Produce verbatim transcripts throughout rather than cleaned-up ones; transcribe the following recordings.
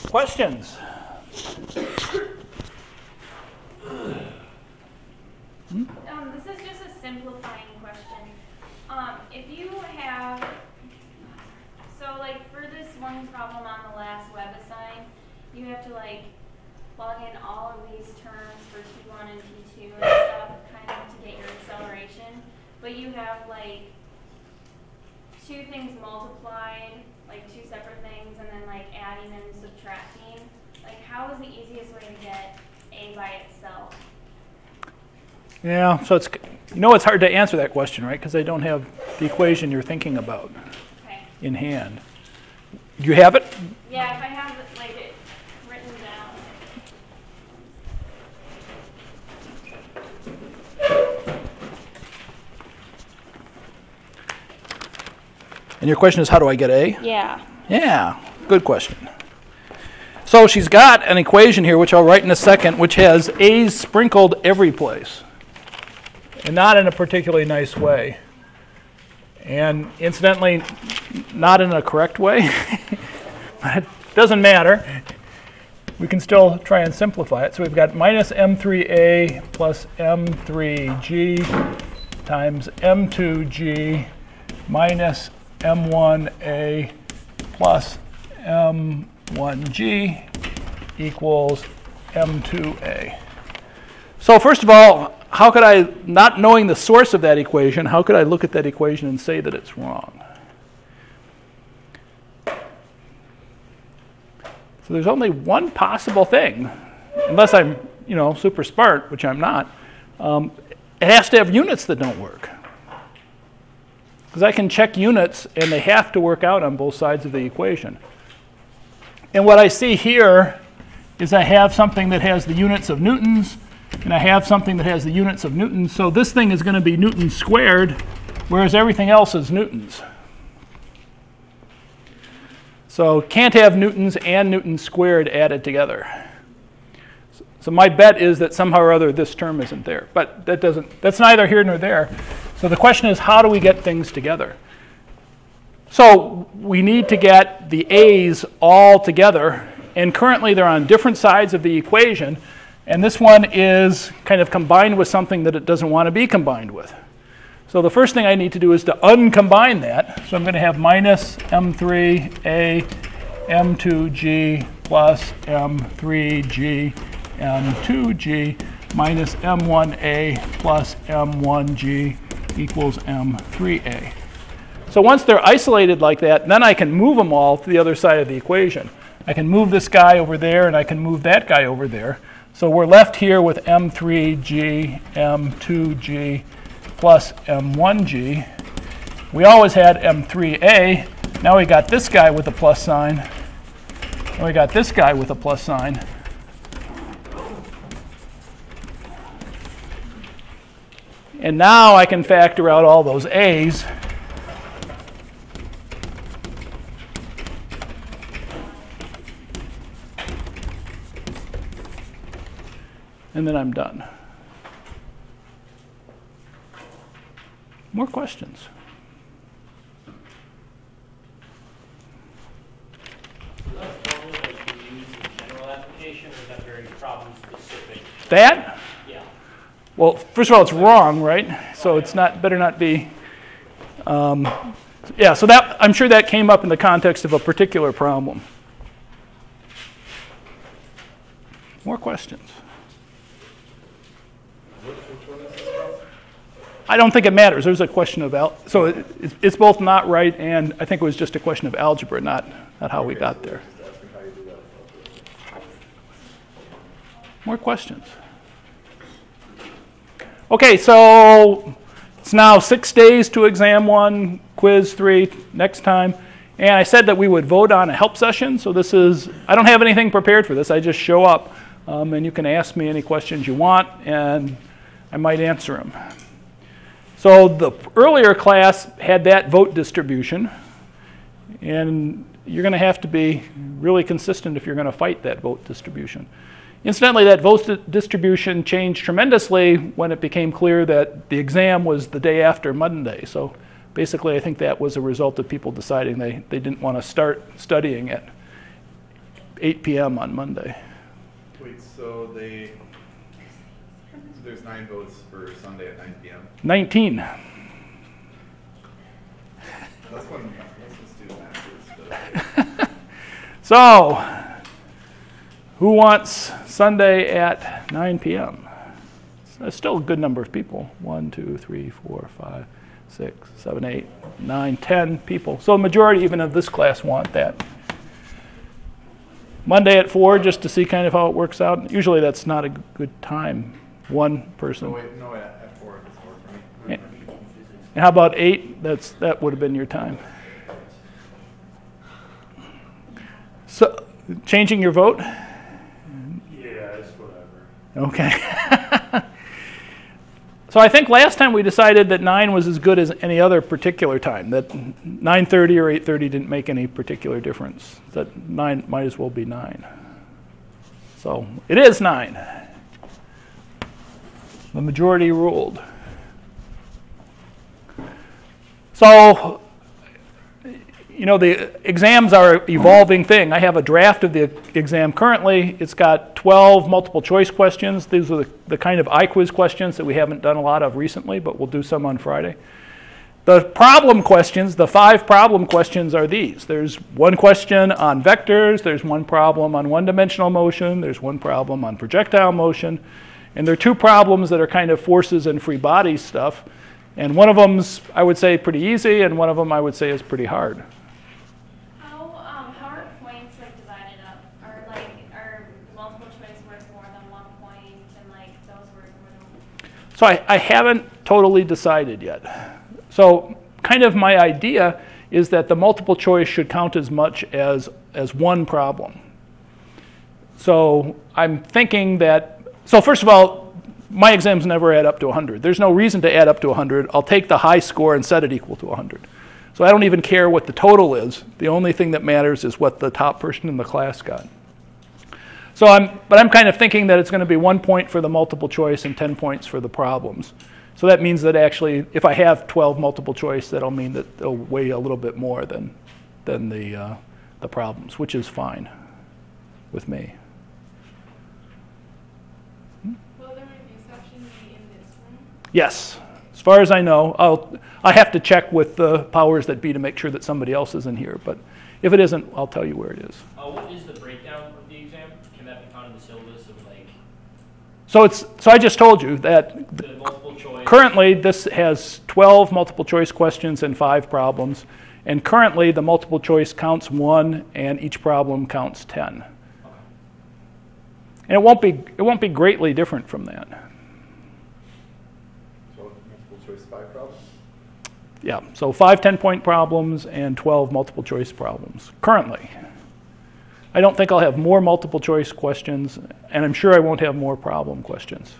Questions? Hmm? Um, this is just a simplifying question. Um, if you have, so like for this one problem on the last WebAssign, you have to like plug in all of these terms for T one and T two and stuff kind of to get your acceleration. But you have like two things multiplied, like two separate things, and then like adding and subtracting. Like how is the easiest way to get A by itself? Yeah, so it's, you know it's hard to answer that question, right? Because I don't have the equation you're thinking about okay. in hand. Do you have it? Yeah, if I have it, like it written down. And your question is, how do I get A? Yeah. Yeah, good question. So she's got an equation here, which I'll write in a second, which has A's sprinkled every place, and not in a particularly nice way. And incidentally, not in a correct way, but it doesn't matter. We can still try and simplify it. So we've got minus M three A plus M three G times M two G minus M one A plus M one G equals M two A. So first of all, how could I, not knowing the source of that equation, how could I look at that equation and say that it's wrong? So there's only one possible thing, unless I'm, you know, super smart, which I'm not. Um, it has to have units that don't work. Because I can check units, and they have to work out on both sides of the equation. And what I see here is I have something that has the units of newtons, and I have something that has the units of newtons. So this thing is going to be newtons squared, whereas everything else is newtons. So can't have newtons and newtons squared added together. So my bet is that somehow or other this term isn't there. But that doesn't, that's neither here nor there. So the question is, how do we get things together? So we need to get the A's all together. And currently they're on different sides of the equation. And this one is kind of combined with something that it doesn't want to be combined with. So the first thing I need to do is to uncombine that. So I'm going to have minus M three A M two G plus M three G M two G minus M one A plus M one G equals M three A. So once they're isolated like that, then I can move them all to the other side of the equation. I can move this guy over there, and I can move that guy over there. So we're left here with M three G M two G plus M one G. We always had M three A. Now we got this guy with a plus sign. And we got this guy with a plus sign. And now I can factor out all those A's. And then I'm done. More questions? Is that formula that you use in general application, or is that very problem specific? That? Yeah. Well, first of all, it's wrong, right? So it's not, better not be. Um, yeah, so that, I'm sure that came up in the context of a particular problem. More questions? I don't think it matters. There's a question of al- so it, it's, it's both not right, and I think it was just a question of algebra, not not how we got there. More questions? Okay, so it's now six days to exam one, quiz three next time, and I said that we would vote on a help session. So this is, I don't have anything prepared for this. I just show up, um, and you can ask me any questions you want, and I might answer them. So the earlier class had that vote distribution, and you're going to have to be really consistent if you're going to fight that vote distribution. Incidentally, that vote distribution changed tremendously when it became clear that the exam was the day after Monday. So basically, I think that was a result of people deciding they, they didn't want to start studying it. eight p m on Monday. Wait, so they, so there's nine votes for Sunday at nine p m? nineteen. That's when, let's just do that. So, who wants Sunday at nine p m? That's still a good number of people. One, two, three, four, five, six, seven, eight, nine, ten people. So the majority even of this class want that. Monday at four, just to see kind of how it works out. Usually that's not a good time. One person. No, wait, no, at, at four, it's four for me. And, and how about eight? That's that would have been your time. So, changing your vote? Yeah, it's whatever. Okay. So I think last time we decided that nine was as good as any other particular time, that nine thirty or eight thirty didn't make any particular difference, that nine might as well be nine. So it is nine. The majority ruled. So, you know, the exams are an evolving thing. I have a draft of the exam currently. It's got twelve multiple choice questions. These are the, the kind of I quiz questions that we haven't done a lot of recently, but we'll do some on Friday. The problem questions, the five problem questions are these. There's one question on vectors, there's one problem on one-dimensional motion, there's one problem on projectile motion, and there are two problems that are kind of forces and free body stuff. And one of them's, I would say, pretty easy, and one of them I would say is pretty hard. So I, I haven't totally decided yet. So kind of my idea is that the multiple choice should count as much as, as one problem. So I'm thinking that, so first of all, my exams never add up to one hundred. There's no reason to add up to one hundred. I'll take the high score and set it equal to one hundred. So I don't even care what the total is. The only thing that matters is what the top person in the class got. So I'm, but I'm kind of thinking that it's going to be one point for the multiple choice and ten points for the problems. So that means that actually, if I have twelve multiple choice, that'll mean that they'll weigh a little bit more than, than the, uh, the problems, which is fine with me. Will the review section be in this room? Yes, as far as I know. I'll, I have to check with the powers that be to make sure that somebody else is in here. But if it isn't, I'll tell you where it is. Uh, what is the breakdown of the exam? Can that be found in the syllabus of like So it's so I just told you that the multiple choice? Currently this has twelve multiple choice questions and five problems, and currently the multiple choice counts one and each problem counts ten. Okay. And it won't be it won't be greatly different from that. So multiple choice five problems? Yeah, so five ten-point problems and twelve multiple choice problems currently. I don't think I'll have more multiple choice questions, and I'm sure I won't have more problem questions.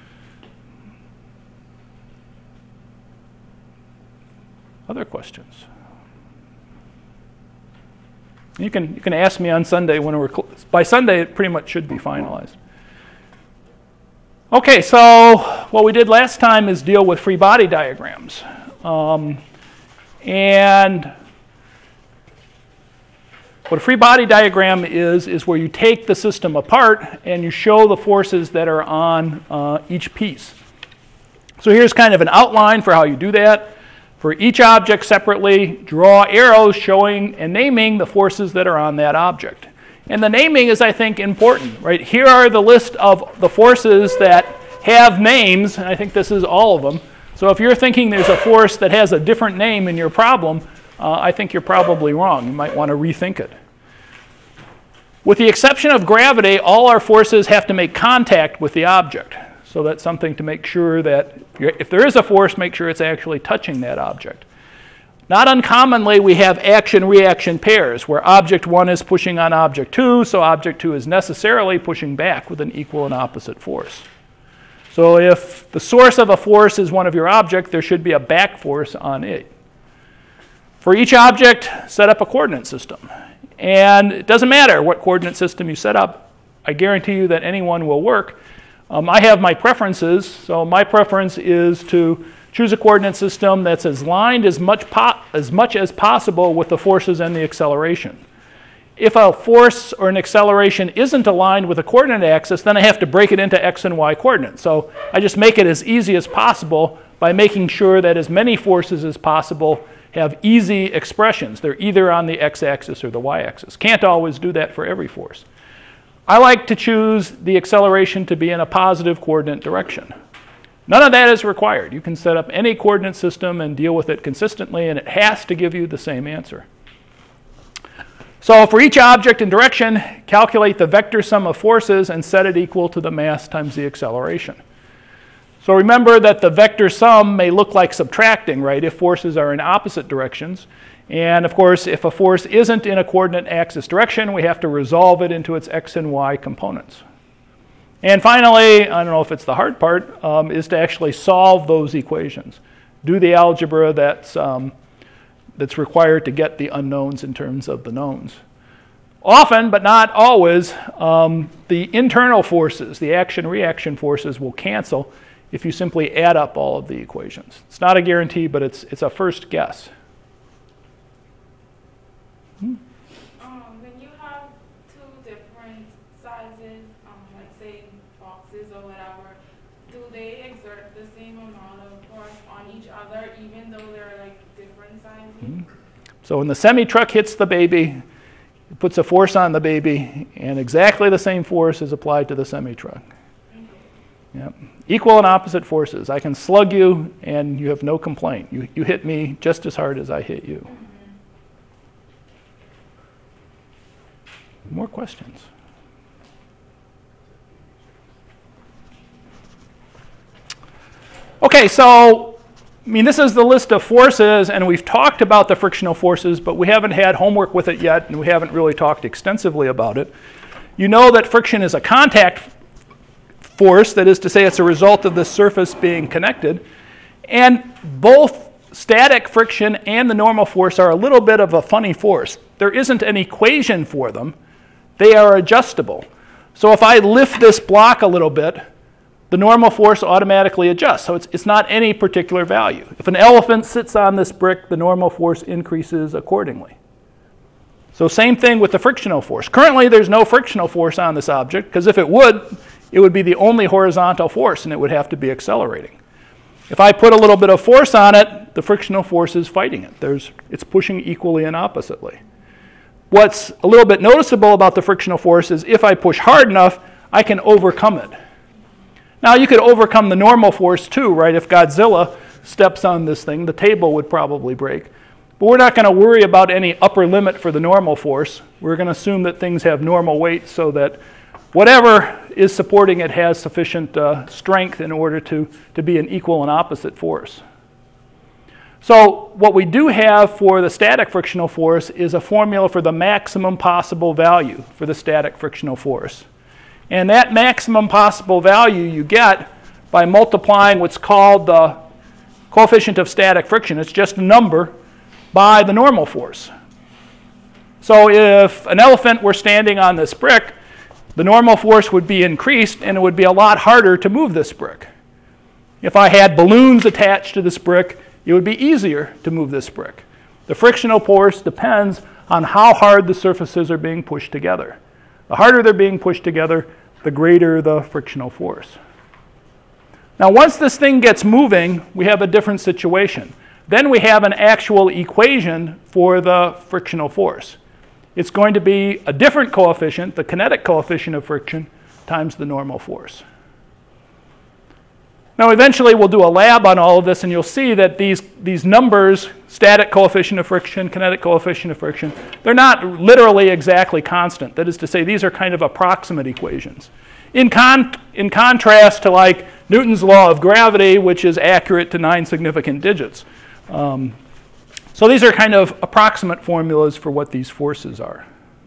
Other questions? You can you can ask me on Sunday when we're cl- by Sunday it pretty much should be finalized. Okay, so what we did last time is deal with free body diagrams, um, and what a free body diagram is, is where you take the system apart and you show the forces that are on uh, each piece. So here's kind of an outline for how you do that. For each object separately, draw arrows showing and naming the forces that are on that object. And the naming is, I think, important, right? Here are the list of the forces that have names, and I think this is all of them. So if you're thinking there's a force that has a different name in your problem, Uh, I think you're probably wrong. You might want to rethink it. With the exception of gravity, all our forces have to make contact with the object. So that's something to make sure that you're, if there is a force, make sure it's actually touching that object. Not uncommonly, we have action-reaction pairs where object one is pushing on object two, so object two is necessarily pushing back with an equal and opposite force. So if the source of a force is one of your object, there should be a back force on it. For each object, set up a coordinate system. And it doesn't matter what coordinate system you set up. I guarantee you that any one will work. Um, I have my preferences. So my preference is to choose a coordinate system that's as lined as much, po- as much as possible with the forces and the acceleration. if a force or an acceleration isn't aligned with a coordinate axis, then I have to break it into x and y coordinates. So I just make it as easy as possible by making sure that as many forces as possible have easy expressions. They're either on the x-axis or the y-axis. Can't always do that for every force. I like to choose the acceleration to be in a positive coordinate direction. None of that is required. You can set up any coordinate system and deal with it consistently, and it has to give you the same answer. So for each object and direction, calculate the vector sum of forces and set it equal to the mass times the acceleration. So remember that the vector sum may look like subtracting, right, if forces are in opposite directions. And of course, if a force isn't in a coordinate axis direction, we have to resolve it into its x and y components. And finally, I don't know if it's the hard part, um, is to actually solve those equations. Do the algebra that's, um, that's required to get the unknowns in terms of the knowns. Often, but not always, um, the internal forces, the action-reaction forces, will cancel if you simply add up all of the equations. It's not a guarantee, but it's, it's a first guess. Hmm. Um, when you have two different sizes, um, like say boxes or whatever, do they exert the same amount of force on each other, even though they're like different sizes? Hmm. So when the semi-truck hits the baby, it puts a force on the baby, and exactly the same force is applied to the semi-truck. Yep. Equal and opposite forces. I can slug you, and you have no complaint. You, you hit me just as hard as I hit you. Mm-hmm. More questions? Okay, so, I mean, this is the list of forces, and we've talked about the frictional forces, but we haven't had homework with it yet, and we haven't really talked extensively about it. You know that friction is a contact force, that is to say it's a result of the surface being connected. And both static friction and the normal force are a little bit of a funny force. There isn't an equation for them. They are adjustable. So if I lift this block a little bit, the normal force automatically adjusts. So it's, it's not any particular value. If an elephant sits on this brick, the normal force increases accordingly. So same thing with the frictional force. Currently, there's no frictional force on this object, because if it would, it would be the only horizontal force, and it would have to be accelerating. If I put a little bit of force on it, the frictional force is fighting it. There's, it's pushing equally and oppositely. What's a little bit noticeable about the frictional force is if I push hard enough, I can overcome it. Now, you could overcome the normal force too, right? If Godzilla steps on this thing, the table would probably break. But we're not going to worry about any upper limit for the normal force. We're going to assume that things have normal weight so that whatever is supporting it has sufficient uh, strength in order to, to be an equal and opposite force. So what we do have for the static frictional force is a formula for the maximum possible value for the static frictional force. And that maximum possible value you get by multiplying what's called the coefficient of static friction. It's just a number by the normal force. So if an elephant were standing on this brick, the normal force would be increased, and it would be a lot harder to move this brick. If I had balloons attached to this brick, it would be easier to move this brick. The frictional force depends on how hard the surfaces are being pushed together. The harder they're being pushed together, the greater the frictional force. Now, once this thing gets moving, we have a different situation. Then we have an actual equation for the frictional force. It's going to be a different coefficient, the kinetic coefficient of friction, times the normal force. Now, eventually, we'll do a lab on all of this, and you'll see that these, these numbers, static coefficient of friction, kinetic coefficient of friction, they're not literally exactly constant. That is to say, these are kind of approximate equations. In, con in contrast to, like, Newton's law of gravity, which is accurate to nine significant digits. Um, so these are kind of approximate formulas for what these forces are.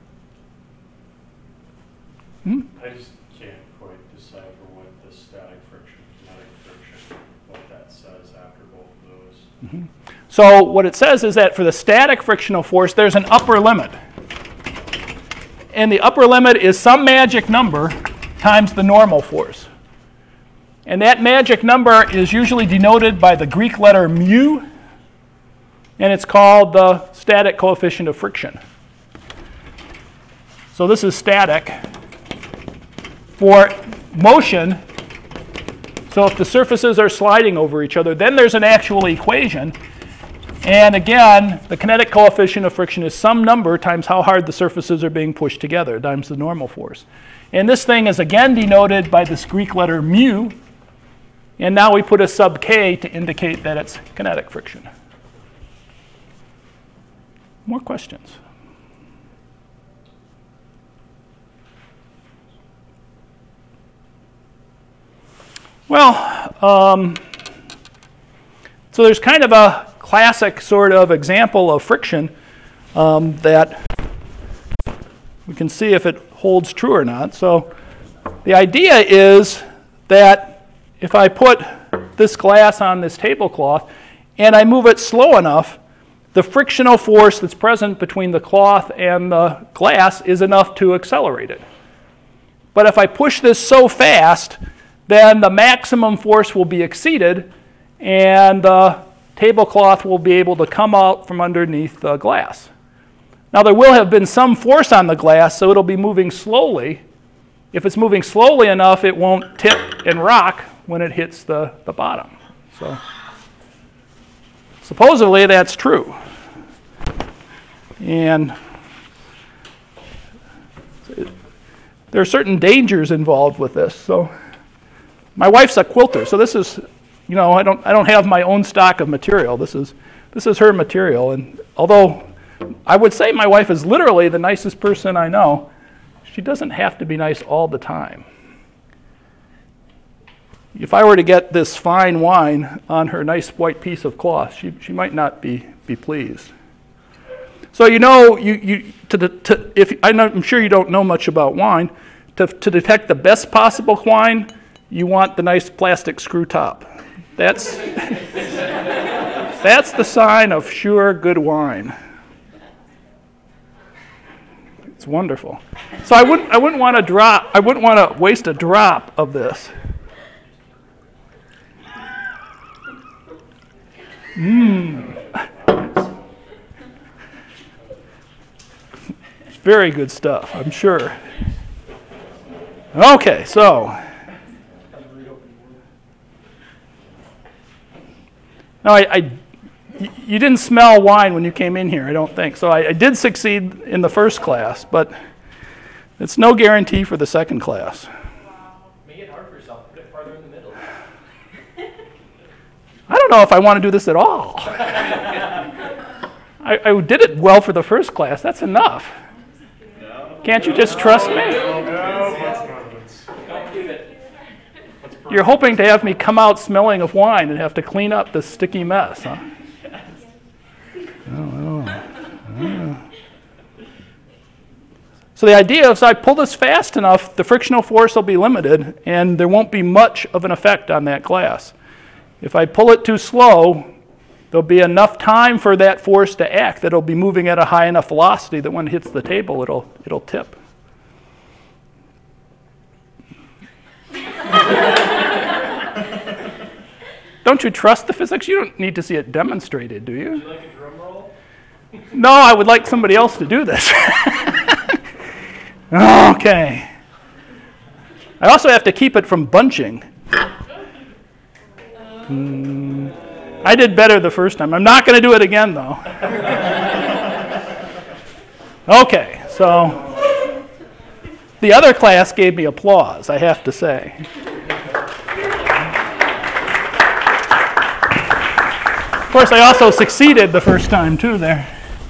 Hmm? I just can't quite decipher what the static friction, kinetic friction, what that says after both of those. Mm-hmm. So what it says is that for the static frictional force, there's an upper limit. And the upper limit is some magic number times the normal force. And that magic number is usually denoted by the Greek letter mu, and it's called the static coefficient of friction. So this is static. For motion, so if the surfaces are sliding over each other, then there's an actual equation. And again, the kinetic coefficient of friction is some number times how hard the surfaces are being pushed together, times the normal force. And this thing is again denoted by this Greek letter mu. And now we put a sub k to indicate that it's kinetic friction. More questions? Well, um, so there's kind of a classic sort of example of friction um, that we can see if it holds true or not. So the idea is that if I put this glass on this tablecloth and I move it slow enough, the frictional force that's present between the cloth and the glass is enough to accelerate it. But if I push this so fast, then the maximum force will be exceeded, and the tablecloth will be able to come out from underneath the glass. Now, there will have been some force on the glass, so it'll be moving slowly. If it's moving slowly enough, it won't tip and rock when it hits the, the bottom. So, supposedly, that's true. And there are certain dangers involved with this. So, my wife's a quilter, so this is, you know, I don't, I don't have my own stock of material. This is, this is her material, and although I would say my wife is literally the nicest person I know, she doesn't have to be nice all the time. If I were to get this fine wine on her nice white piece of cloth, she, she might not be, be pleased. So you know, you, you, to, to, if, I'm sure you don't know much about wine. To, to detect the best possible wine, you want the nice plastic screw top. That's, that's the sign of sure good wine. It's wonderful. So I wouldn't, I wouldn't want to drop, I wouldn't want to waste a drop of this. Mmm. It's very good stuff, I'm sure. Okay, so. Now, I, I, you didn't smell wine when you came in here, I don't think. So I, I did succeed in the first class, but it's no guarantee for the second class. Make it hard for yourself. Put it farther in the middle. I don't know if I want to do this at all. I, I did it well for the first class. That's enough. Can't you just trust me? Don't do it. You're hoping to have me come out smelling of wine and have to clean up this sticky mess, huh? Oh, oh, oh. So the idea is if I pull this fast enough, the frictional force will be limited, and there won't be much of an effect on that glass. If I pull it too slow, there'll be enough time for that force to act that it'll be moving at a high enough velocity that when it hits the table, it'll, it'll tip. Don't you trust the physics? You don't need to see it demonstrated, do you? Would you like a drum roll? No, I would like somebody else to do this. Okay. I also have to keep it from bunching. Mm, I did better the first time. I'm not going to do it again, though. Okay, so the other class gave me applause, I have to say. Of course, I also succeeded the first time, too, there.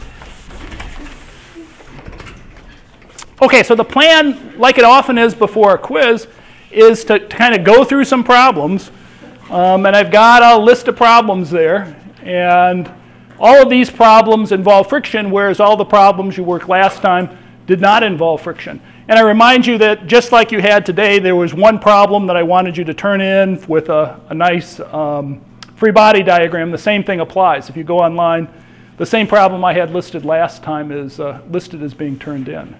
Okay, so the plan, like it often is before a quiz, is to, to kind of go through some problems. Um, and I've got a list of problems there. And all of these problems involve friction, whereas all the problems you worked last time did not involve friction. And I remind you that just like you had today, there was one problem that I wanted you to turn in with a, a nice um, free body diagram. The same thing applies. If you go online, the same problem I had listed last time is uh, listed as being turned in.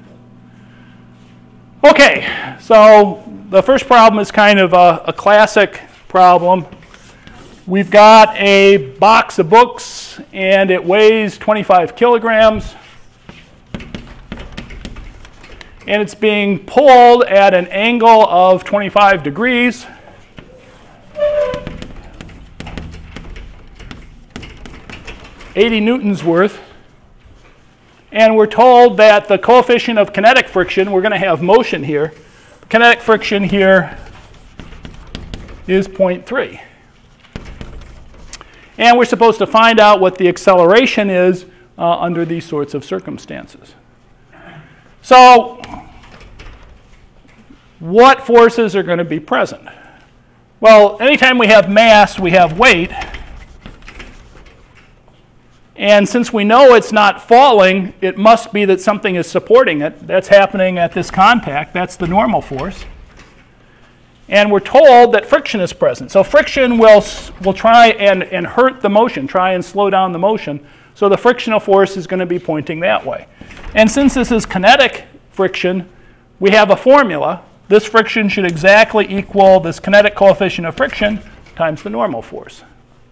Okay, so the first problem is kind of a, a classic problem. We've got a box of books, and it weighs twenty-five kilograms. and it's being pulled at an angle of twenty-five degrees. eighty newtons worth. And we're told that the coefficient of kinetic friction, we're going to have motion here. Kinetic friction here is zero point three. And we're supposed to find out what the acceleration is uh, under these sorts of circumstances. So, what forces are going to be present? Well, anytime we have mass, we have weight. And since we know it's not falling, it must be that something is supporting it. That's happening at this contact. That's the normal force. And we're told that friction is present. So friction will, will try and, and hurt the motion, try and slow down the motion. So the frictional force is going to be pointing that way. And since this is kinetic friction, we have a formula. This friction should exactly equal this kinetic coefficient of friction times the normal force.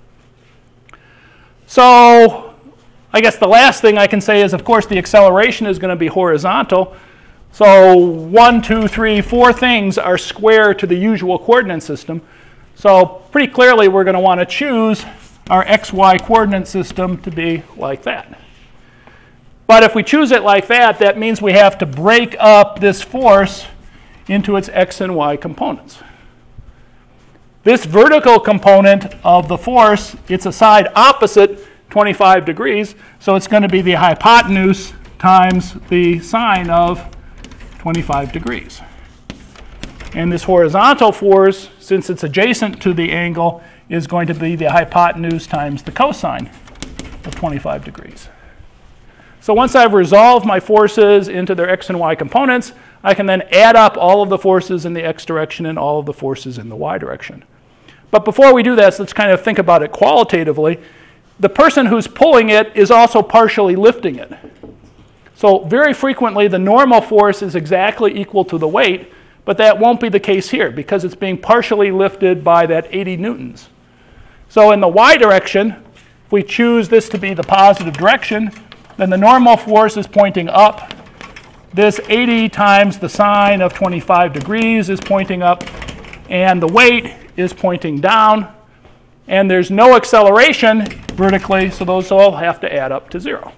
So I guess the last thing I can say is, of course, the acceleration is going to be horizontal. So one, two, three, four things are square to the usual coordinate system. So pretty clearly, we're going to want to choose our x y coordinate system to be like that. But if we choose it like that, that means we have to break up this force into its x and y components. This vertical component of the force, it's a side opposite twenty-five degrees, so it's going to be the hypotenuse times the sine of twenty-five degrees. And this horizontal force, since it's adjacent to the angle, is going to be the hypotenuse times the cosine of twenty-five degrees. So once I've resolved my forces into their x and y components, I can then add up all of the forces in the x direction and all of the forces in the y direction. But before we do this, let's kind of think about it qualitatively. The person who's pulling it is also partially lifting it. So very frequently, the normal force is exactly equal to the weight, but that won't be the case here because it's being partially lifted by that eighty newtons. So in the y direction, if we choose this to be the positive direction, then the normal force is pointing up. This eighty times the sine of twenty-five degrees is pointing up, and the weight is pointing down. And there's no acceleration vertically, so those all have to add up to zero.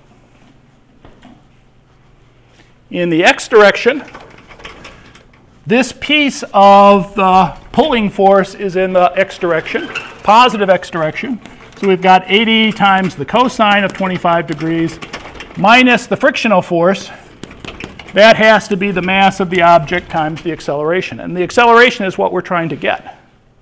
In the x direction, this piece of the pulling force is in the x direction, positive x direction. So we've got eighty times the cosine of twenty-five degrees minus the frictional force. That has to be the mass of the object times the acceleration. And the acceleration is what we're trying to get.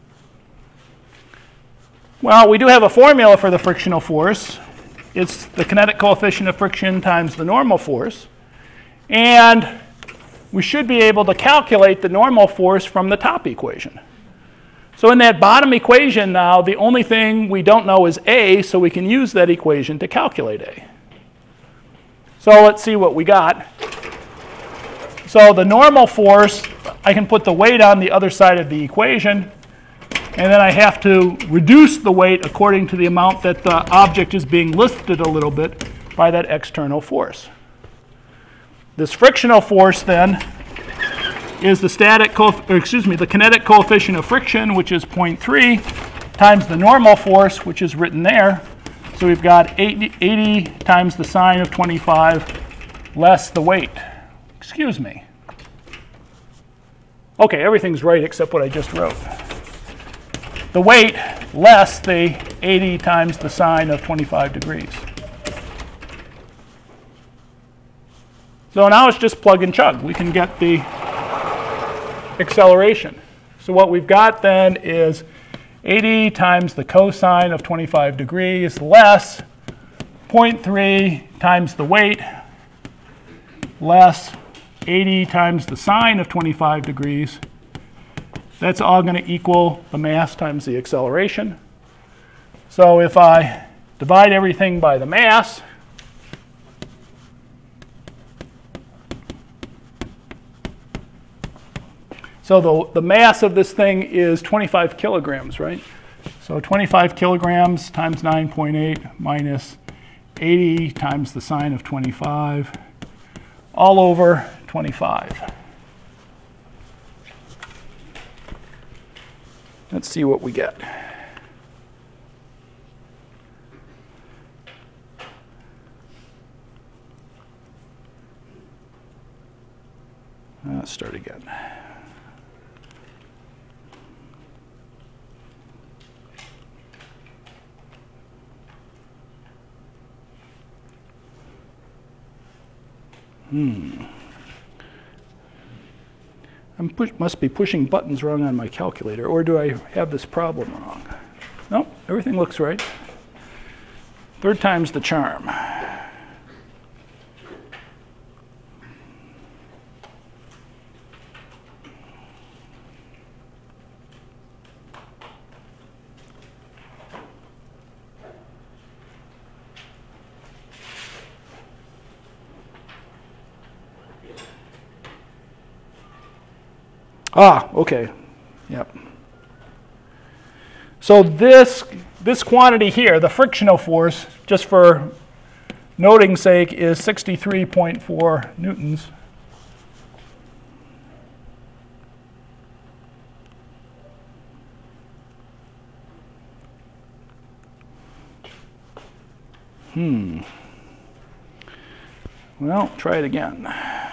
Well, we do have a formula for the frictional force. It's the kinetic coefficient of friction times the normal force. And we should be able to calculate the normal force from the top equation. So in that bottom equation now, the only thing we don't know is A, so we can use that equation to calculate A. So let's see what we got. So the normal force, I can put the weight on the other side of the equation. And then I have to reduce the weight according to the amount that the object is being lifted a little bit by that external force. This frictional force then is the static, co- or excuse me, the kinetic coefficient of friction, which is zero point three, times the normal force, which is written there. So we've got eighty, eighty times the sine of twenty-five less the weight. Excuse me. Okay, everything's right except what I just wrote. The weight less the eighty times the sine of twenty-five degrees. So now it's just plug and chug. We can get the acceleration. So what we've got then is eighty times the cosine of twenty-five degrees less zero point three times the weight less eighty times the sine of twenty-five degrees. That's all going to equal the mass times the acceleration. So if I divide everything by the mass, so the, the mass of this thing is twenty-five kilograms, right? So twenty-five kilograms times nine point eight minus eighty times the sine of twenty-five all over twenty-five. Let's see what we get. Let's start again. Hmm. I push, must be pushing buttons wrong on my calculator, or do I have this problem wrong? Nope, everything looks right. Third time's the charm. Ah, okay. Yep. So this, this quantity here, the frictional force, just for noting's sake, is sixty-three point four newtons. Hmm. Well, try it again.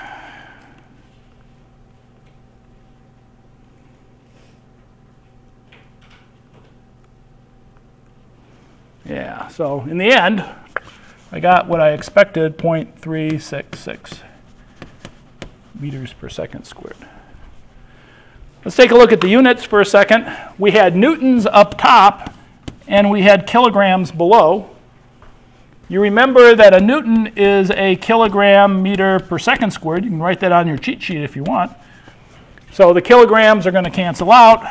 Yeah, so in the end, I got what I expected, zero point three six six meters per second squared. Let's take a look at the units for a second. We had newtons up top, and we had kilograms below. You remember that a newton is a kilogram meter per second squared. You can write that on your cheat sheet if you want. So the kilograms are going to cancel out.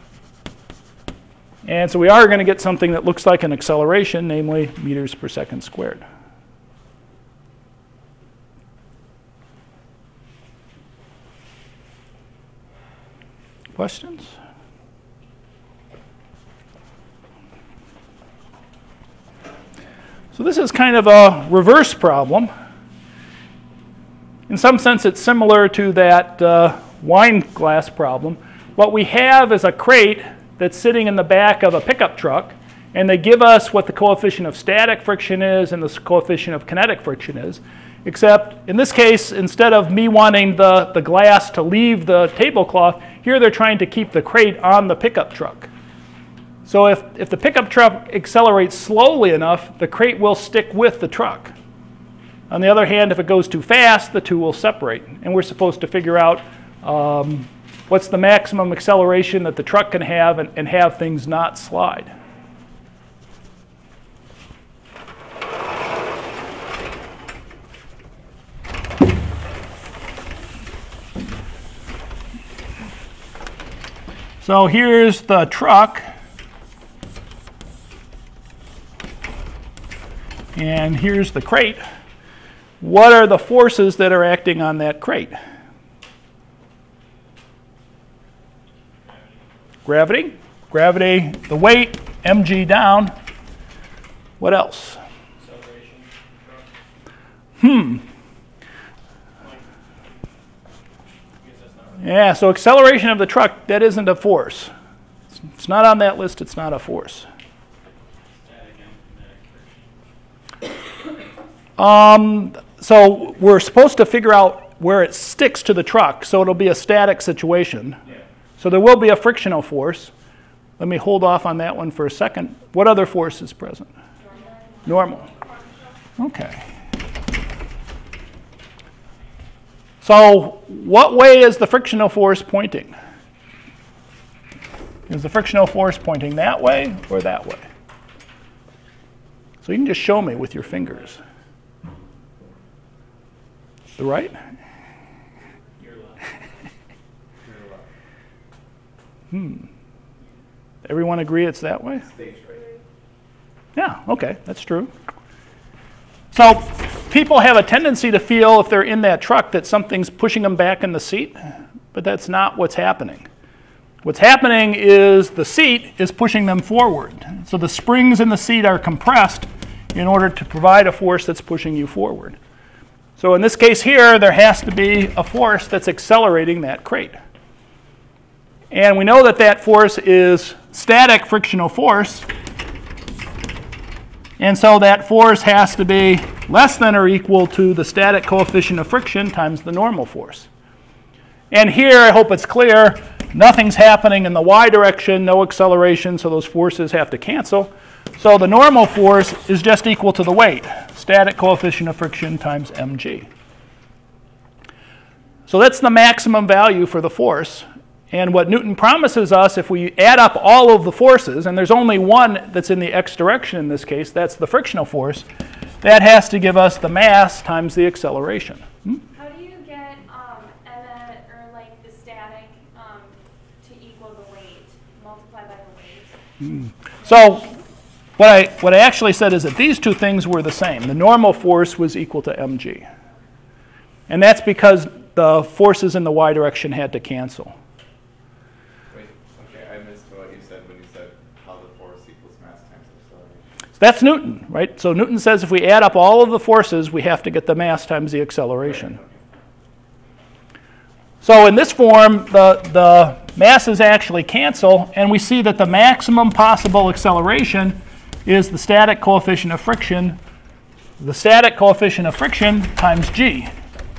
And so we are going to get something that looks like an acceleration, namely meters per second squared. Questions? So this is kind of a reverse problem. In some sense, it's similar to that uh, wine glass problem. What we have is a crate that's sitting in the back of a pickup truck, and they give us what the coefficient of static friction is and the coefficient of kinetic friction is, except in this case, instead of me wanting the, the glass to leave the tablecloth, here they're trying to keep the crate on the pickup truck. So if, if the pickup truck accelerates slowly enough, the crate will stick with the truck. On the other hand, if it goes too fast, the two will separate. And we're supposed to figure out um, what's the maximum acceleration that the truck can have and, and have things not slide. So here's the truck. And here's the crate. What are the forces that are acting on that crate? Gravity. Gravity, the weight, mg down. What else? Acceleration. Hmm. Right. Yeah, so acceleration of the truck, that isn't a force. It's, it's not on that list, it's not a force. Static and kinetic friction. Um, so we're supposed to figure out where it sticks to the truck, so it'll be a static situation. Yeah. So there will be a frictional force. Let me hold off on that one for a second. What other force is present? Normal. Okay. So what way is the frictional force pointing? Is the frictional force pointing that way or that way? So you can just show me with your fingers. The right? Your left. Hmm. Everyone agree it's that way? Yeah, okay, that's true. So people have a tendency to feel if they're in that truck that something's pushing them back in the seat, but that's not what's happening. What's happening is the seat is pushing them forward. So the springs in the seat are compressed in order to provide a force that's pushing you forward. So in this case here, there has to be a force that's accelerating that crate. And we know that that force is static frictional force. And so that force has to be less than or equal to the static coefficient of friction times the normal force. And here, I hope it's clear, nothing's happening in the y direction, no acceleration, so those forces have to cancel. So the normal force is just equal to the weight, static coefficient of friction times mg. So that's the maximum value for the force. And what Newton promises us, if we add up all of the forces, and there's only one that's in the x direction in this case, that's the frictional force, that has to give us the mass times the acceleration. Hmm? How do you get um, M or like the static um, to equal the weight, multiplied by the weight? So what I, what I actually said is that these two things were the same. The normal force was equal to mg. And that's because the forces in the y direction had to cancel. Wait, okay, I missed what you said when you said how the force equals mass times acceleration. So that's Newton, right? So Newton says if we add up all of the forces, we have to get the mass times the acceleration. So in this form, the, the masses actually cancel, and we see that the maximum possible acceleration is the static coefficient of friction, the static coefficient of friction times g.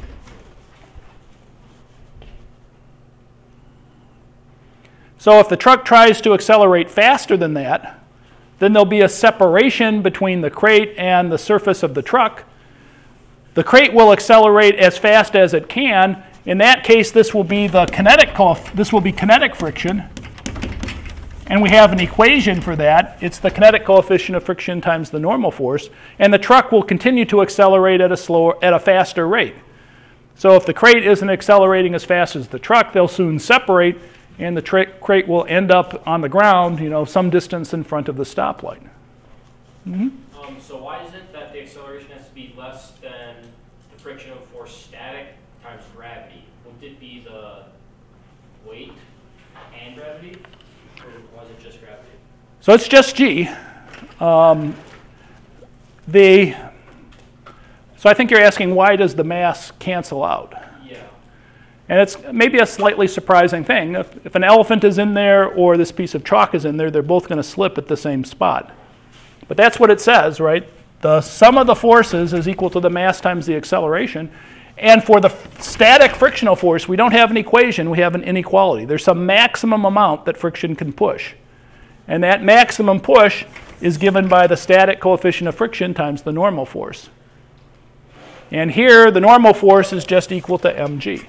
So if the truck tries to accelerate faster than that, then there'll be a separation between the crate and the surface of the truck. The crate will accelerate as fast as it can. In that case, this will be the kinetic coef- this will be kinetic friction. And we have an equation for that. It's the kinetic coefficient of friction times the normal force. And the truck will continue to accelerate at a slower, at a faster rate. So if the crate isn't accelerating as fast as the truck, they'll soon separate, and the tra- crate will end up on the ground, you know, some distance in front of the stoplight. Mm-hmm. Um, so why is it that the acceleration has to be less than the frictional force static times gravity? Would it be the weight and gravity, or was it just gravity? So it's just g. Um, the so I think you're asking, why does the mass cancel out? Yeah. And it's maybe a slightly surprising thing. If, if an elephant is in there or this piece of chalk is in there, they're both going to slip at the same spot. But that's what it says, right? The sum of the forces is equal to the mass times the acceleration. And for the static frictional force, we don't have an equation, we have an inequality. There's some maximum amount that friction can push. And that maximum push is given by the static coefficient of friction times the normal force. And here, the normal force is just equal to mg.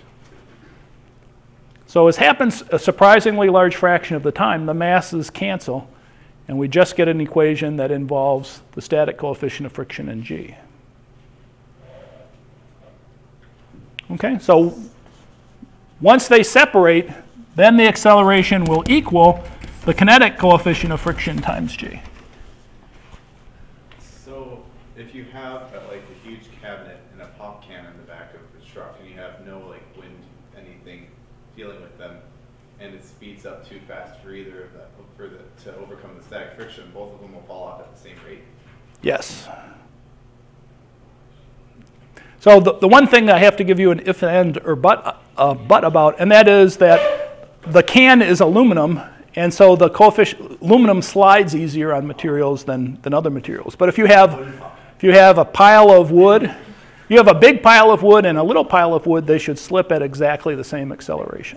So as happens a surprisingly large fraction of the time, the masses cancel, and we just get an equation that involves the static coefficient of friction in g. Okay, so once they separate, then the acceleration will equal the kinetic coefficient of friction times g. So if you have uh, like a huge cabinet and a pop can in the back of the truck, and you have no like wind, anything dealing with them, and it speeds up too fast for either of that, for the to overcome the static friction, both of them will fall off at the same rate. Yes. So the, the one thing I have to give you an if and or but, uh, but about, and that is that the can is aluminum, and so the coefficient, aluminum slides easier on materials than, than other materials. But if you have if you have a pile of wood, you have a big pile of wood and a little pile of wood, they should slip at exactly the same acceleration.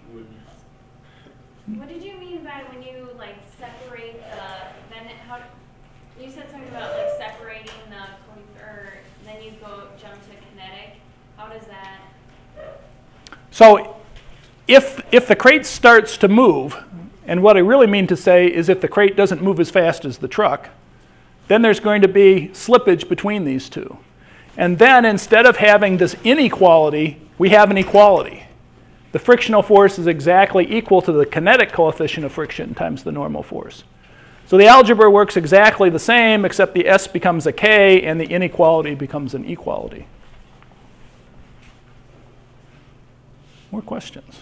What did you mean by when you like separate the, then it, how, you said something about like separating the, or then you go jump to kinetic. How does that? So if, if the crate starts to move, and what I really mean to say is if the crate doesn't move as fast as the truck, then there's going to be slippage between these two. And then instead of having this inequality, we have an equality. The frictional force is exactly equal to the kinetic coefficient of friction times the normal force. So the algebra works exactly the same, except the S becomes a K and the inequality becomes an equality. More questions?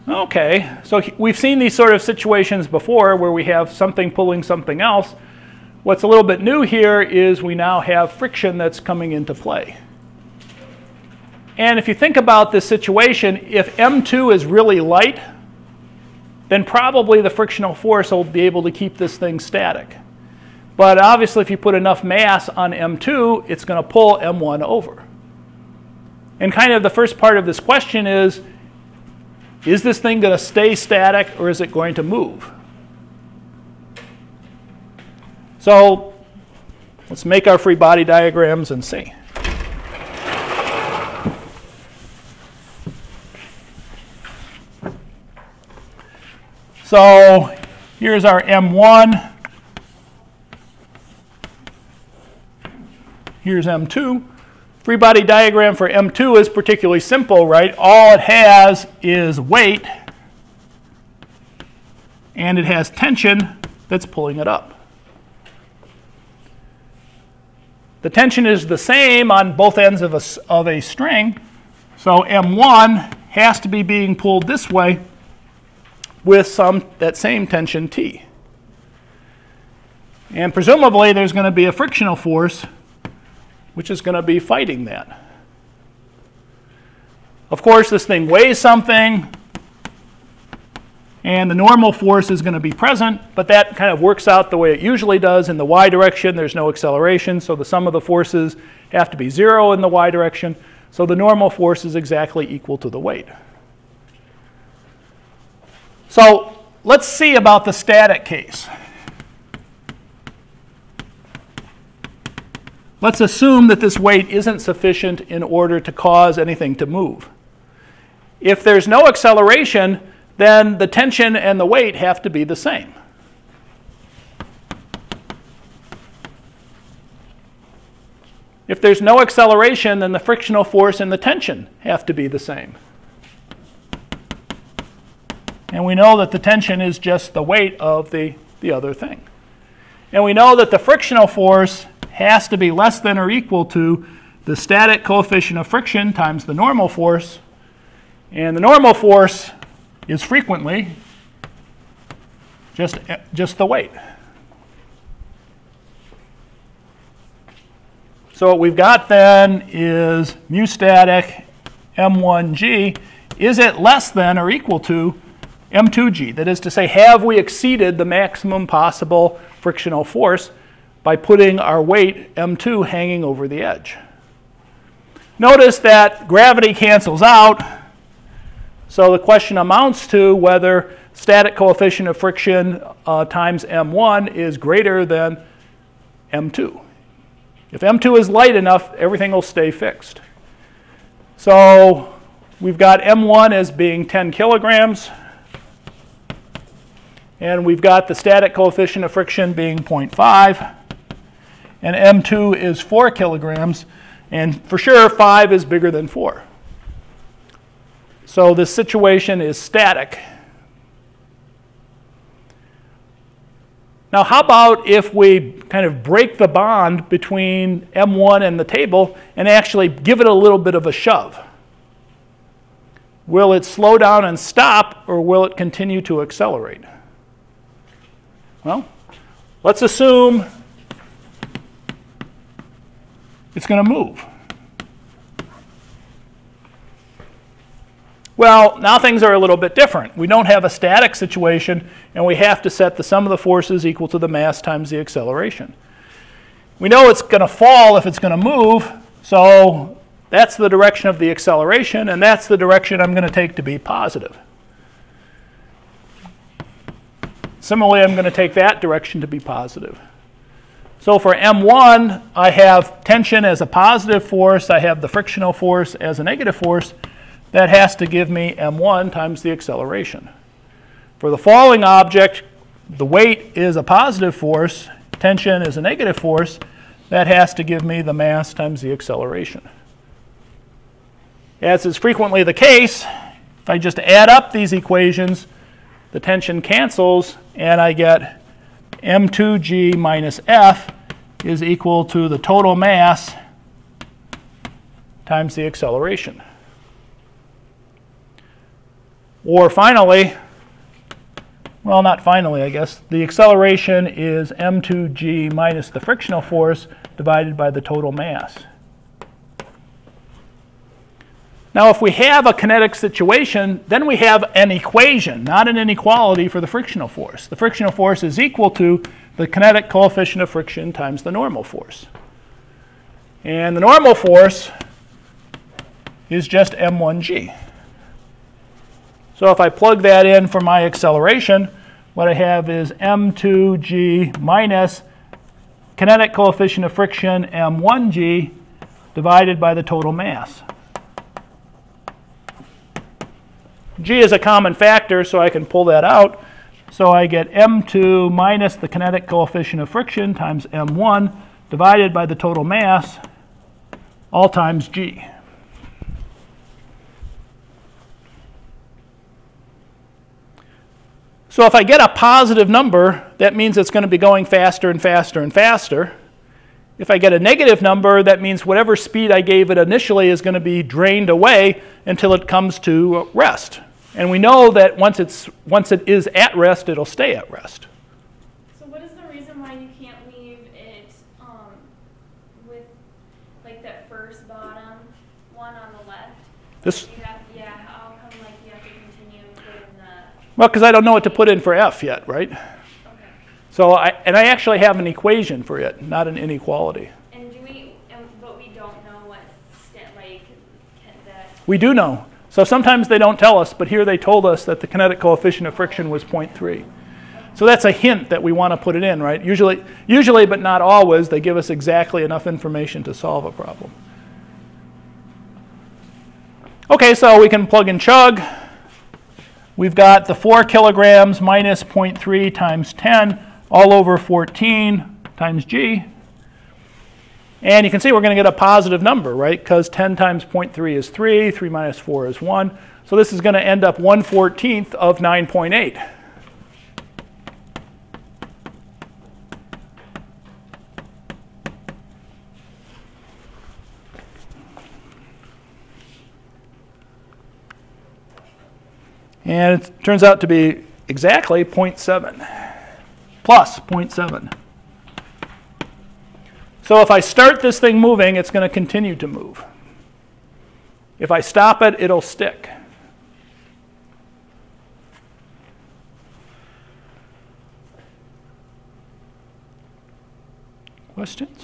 Okay, so he- we've seen these sort of situations before where we have something pulling something else. What's a little bit new here is we now have friction that's coming into play. And if you think about this situation, if M two is really light, then probably the frictional force will be able to keep this thing static. But obviously if you put enough mass on M two, it's going to pull M one over. And kind of the first part of this question is, is this thing going to stay static or is it going to move? So let's make our free body diagrams and see. So here's our M one. Here's M two. Free body diagram for M two is particularly simple, right? All it has is weight, and it has tension that's pulling it up. The tension is the same on both ends of a, of a string, so M one has to be being pulled this way with some that same tension T. And presumably there's going to be a frictional force which is going to be fighting that. Of course, this thing weighs something, and the normal force is going to be present, but that kind of works out the way it usually does. In the y direction, there's no acceleration, so the sum of the forces have to be zero in the y direction, so the normal force is exactly equal to the weight. So let's see about the static case. Let's assume that this weight isn't sufficient in order to cause anything to move. If there's no acceleration, then the tension and the weight have to be the same. If there's no acceleration, then the frictional force and the tension have to be the same. And we know that the tension is just the weight of the, the other thing. And we know that the frictional force has to be less than or equal to the static coefficient of friction times the normal force. And the normal force is frequently just, just the weight. So what we've got then is mu static M one G. Is it less than or equal to M two G? That is to say, have we exceeded the maximum possible frictional force by putting our weight, M two, hanging over the edge? Notice that gravity cancels out, so the question amounts to whether static coefficient of friction uh, times M one is greater than M two. If M two is light enough, everything will stay fixed. So we've got M one as being ten kilograms, and we've got the static coefficient of friction being zero point five, and M two is four kilograms, and for sure five is bigger than four. So this situation is static. Now how about if we kind of break the bond between M one and the table and actually give it a little bit of a shove? Will it slow down and stop, or will it continue to accelerate? Well, let's assume it's going to move. Well, now things are a little bit different. We don't have a static situation, and we have to set the sum of the forces equal to the mass times the acceleration. We know it's going to fall if it's going to move, so that's the direction of the acceleration, and that's the direction I'm going to take to be positive. Similarly, I'm going to take that direction to be positive. So for M one, I have tension as a positive force. I have the frictional force as a negative force. That has to give me M one times the acceleration. For the falling object, the weight is a positive force. Tension is a negative force. That has to give me the mass times the acceleration. As is frequently the case, if I just add up these equations, the tension cancels, and I get M two G minus F is equal to the total mass times the acceleration. Or finally, well, not finally, I guess, the acceleration is m two g minus the frictional force divided by the total mass. Now, if we have a kinetic situation, then we have an equation, not an inequality for the frictional force. The frictional force is equal to the kinetic coefficient of friction times the normal force. And the normal force is just m one g. So if I plug that in for my acceleration, what I have is m two g minus kinetic coefficient of friction m one g divided by the total mass. G is a common factor, so I can pull that out. So I get m two minus the kinetic coefficient of friction times m one divided by the total mass, all times g. So if I get a positive number, that means it's going to be going faster and faster and faster. If I get a negative number, that means whatever speed I gave it initially is going to be drained away until it comes to rest. And we know that once it's once it is at rest, it'll stay at rest. So what is the reason why you can't leave it um, with like that first bottom one on the left? This, You have, yeah, how come like you have to continue putting the, well, because I don't know what to put in for f yet, right? okay. So I and I actually have an equation for it, not an inequality. And do we, and, but we don't know what, sta- like, can that, We do know. So sometimes they don't tell us, but here they told us that the kinetic coefficient of friction was zero point three. So that's a hint that we want to put it in, right? Usually, usually, but not always, they give us exactly enough information to solve a problem. Okay, so we can plug in chug. We've got the four kilograms minus zero point three times ten all over fourteen times g. And you can see we're going to get a positive number, right? Because ten times zero point three is three, three minus four is one. So this is going to end up one fourteenth of nine point eight. And it turns out to be exactly zero point seven, plus zero point seven. So if I start this thing moving, it's going to continue to move. If I stop it, it'll stick. Questions?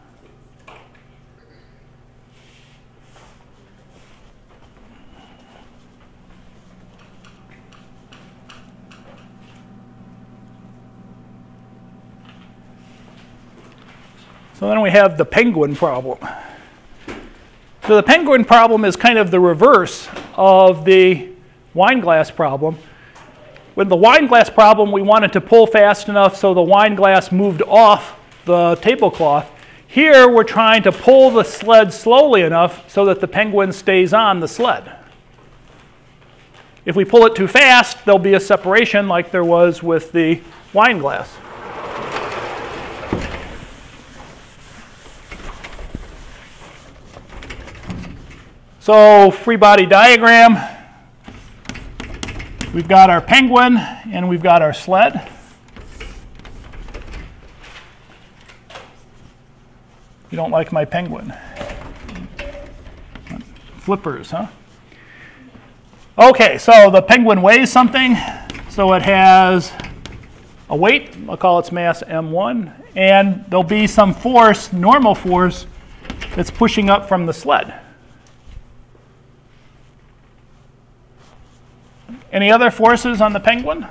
So then we have the penguin problem. So the penguin problem is kind of the reverse of the wine glass problem. With the wine glass problem, we wanted to pull fast enough so the wine glass moved off the tablecloth. Here, we're trying to pull the sled slowly enough so that the penguin stays on the sled. If we pull it too fast, there'll be a separation like there was with the wine glass. So free body diagram, we've got our penguin and we've got our sled. You don't like my penguin. Flippers, huh? Okay, so the penguin weighs something. So it has a weight, I'll call its mass m one, and there'll be some force, normal force, that's pushing up from the sled. Any other forces on the penguin?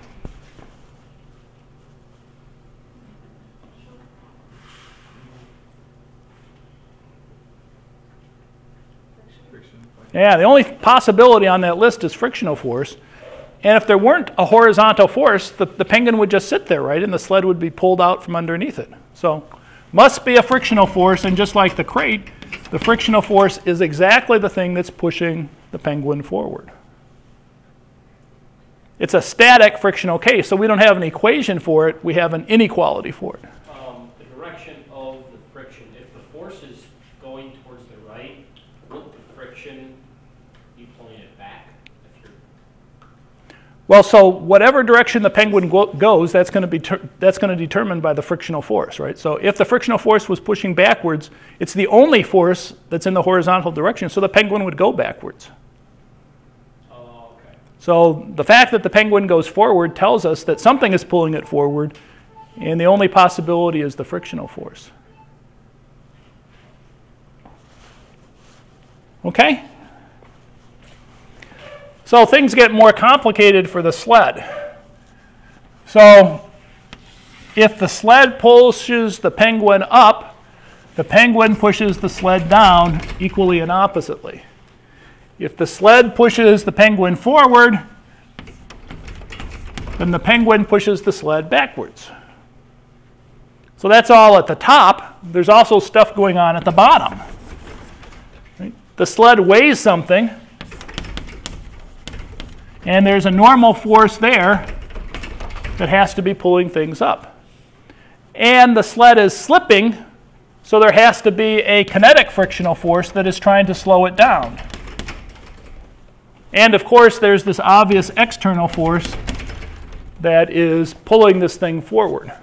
Yeah, the only possibility on that list is frictional force. And if there weren't a horizontal force, the, the penguin would just sit there, right? And the sled would be pulled out from underneath it. So must be a frictional force, and just like the crate, the frictional force is exactly the thing that's pushing the penguin forward. It's a static frictional case, so we don't have an equation for it, we have an inequality for it. Um, the direction of the friction, if the force is going towards the right, won't the friction be pulling it back? If you're Well, so whatever direction the penguin go- goes, that's going to be ter- that's going to be determined by the frictional force, right? So if the frictional force was pushing backwards, it's the only force that's in the horizontal direction, so the penguin would go backwards. Oh, okay. So the fact that the penguin goes forward tells us that something is pulling it forward, and the only possibility is the frictional force. Okay? So things get more complicated for the sled. So if the sled pushes the penguin up, the penguin pushes the sled down equally and oppositely. If the sled pushes the penguin forward, then the penguin pushes the sled backwards. So that's all at the top. There's also stuff going on at the bottom. Right? The sled weighs something, and there's a normal force there that has to be pulling things up. And the sled is slipping, so there has to be a kinetic frictional force that is trying to slow it down. And of course, there's this obvious external force that is pulling this thing forward.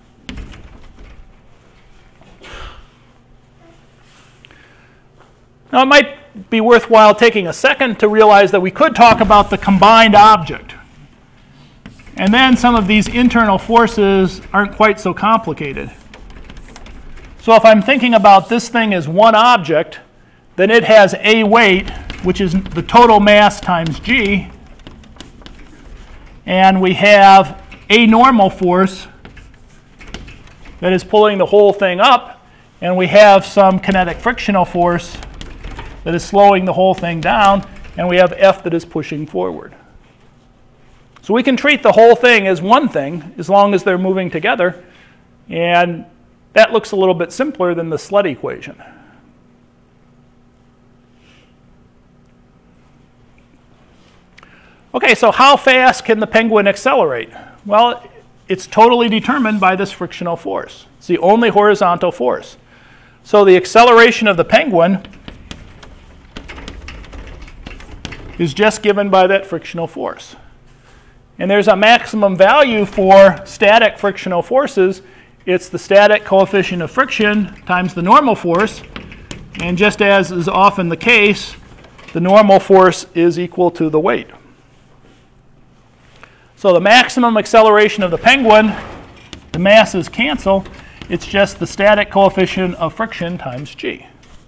Now, it might be worthwhile taking a second to realize that we could talk about the combined object. And then some of these internal forces aren't quite so complicated. So if I'm thinking about this thing as one object, then it has a weight, which is the total mass times g, and we have a normal force that is pulling the whole thing up, and we have some kinetic frictional force that is slowing the whole thing down, and we have F that is pushing forward. So we can treat the whole thing as one thing as long as they're moving together, and that looks a little bit simpler than the sled equation. Okay, so how fast can the penguin accelerate? Well, it's totally determined by this frictional force. It's the only horizontal force. So the acceleration of the penguin is just given by that frictional force. And there's a maximum value for static frictional forces. It's the static coefficient of friction times the normal force. And just as is often the case, the normal force is equal to the weight. So the maximum acceleration of the penguin, the masses cancel. It's just the static coefficient of friction times g.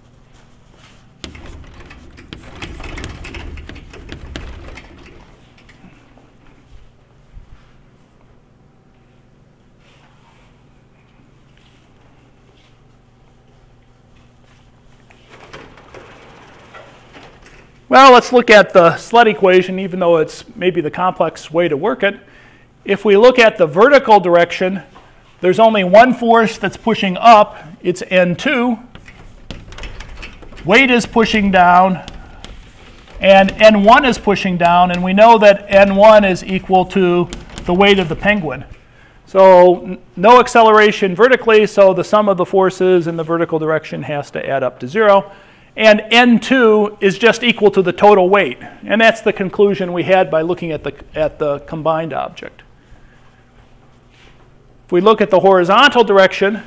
Well, let's look at the sled equation, even though it's maybe the complex way to work it. If we look at the vertical direction, there's only one force that's pushing up. It's N two. Weight is pushing down, and N one is pushing down, and we know that N one is equal to the weight of the penguin. So n- no acceleration vertically, so the sum of the forces in the vertical direction has to add up to zero. And N two is just equal to the total weight. And that's the conclusion we had by looking at the, at the combined object. If we look at the horizontal direction,